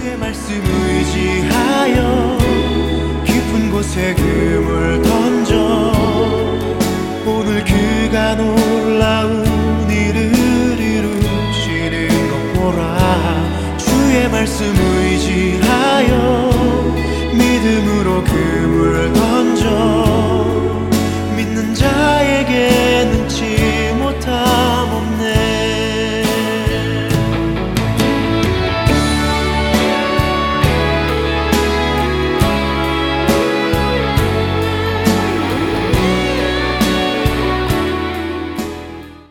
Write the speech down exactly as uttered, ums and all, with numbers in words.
주의 말씀 의지하여 깊은 곳에 금을 던져 오늘 그가 놓은